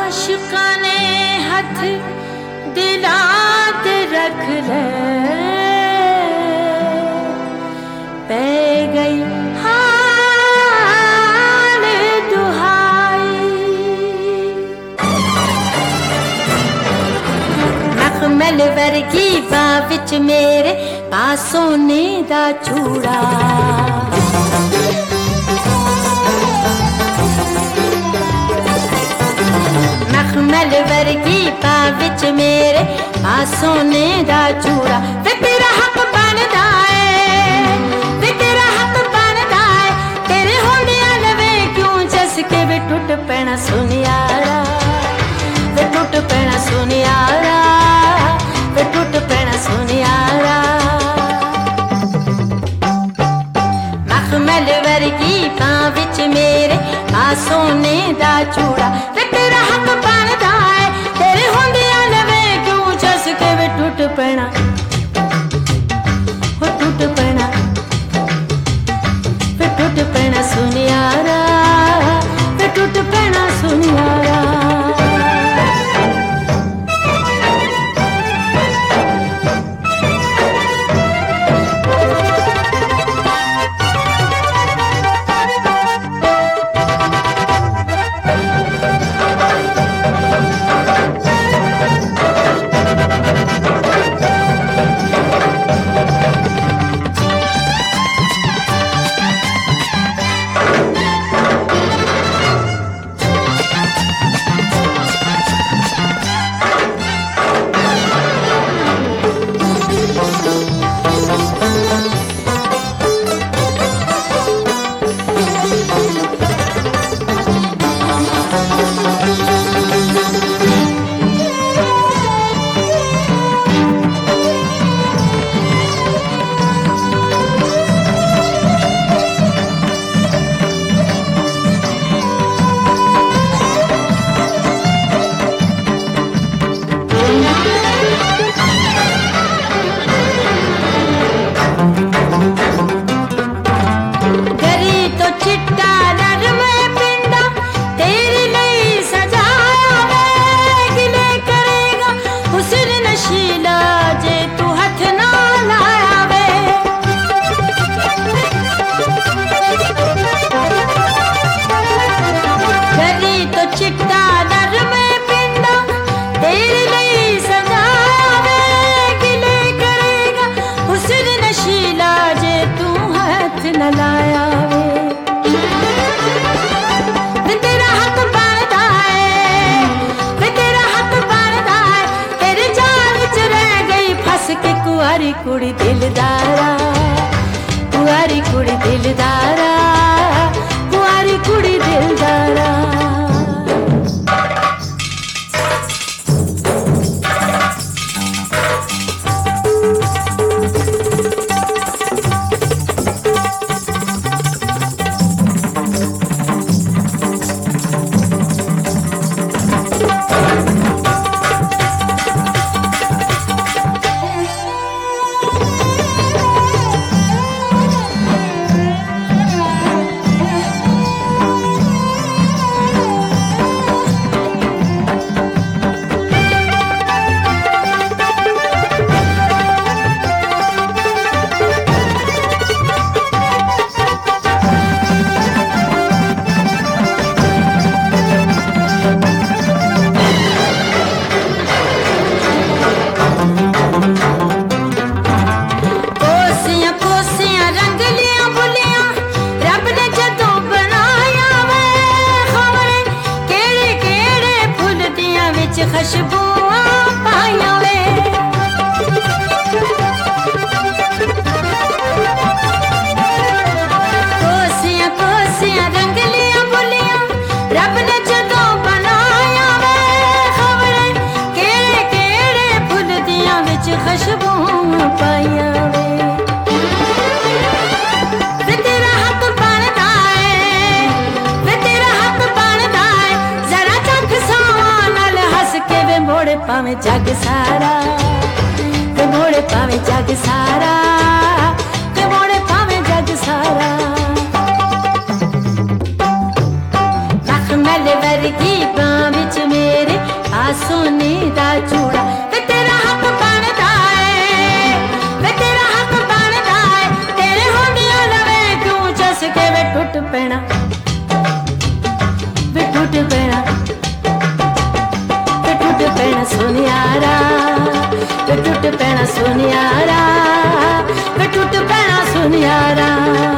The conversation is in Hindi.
आशिकाने हथ दिला ते रख ले, पै गई हाल दुहाई। मखमल वर्गी बां विच मेरे पास सोने दा चूड़ा, मखमल वर्गी बां विच मेरे पास सोने दा चूड़ा। वे तेरा हक बनदा है, वे तेरा हक बनदा है, तेरे होंदियां लवे क्यों जसके वे टुट पैना सुनियारा, वे टुट पैना सुनियारा, वे टुट पैना सुनियारा। मखमल वर्गी बां विच मेरे पास सोने दा चूड़ा। वे तेरा हक बनदा है, तेरे होंदियां लवे क्यों जसके वे टुट पैना, हो टुट पैना, वे टुट पैना सुनियारा, वे टुट पैना सुनियारा। कुआरी कुड़ी दिलदारा, कुआरी कुड़ी दिलदारा, कुआरी कुड़ी दिलदारा। पावे जग सारा, ते मोड़े पावे जग सारा, ते मोड़े पावे जग सारा। मखमल वर्गी बां विच मेरे सुनियारा, वे टुट पैना सुनियारा, वे टुट पैना सुनियारा।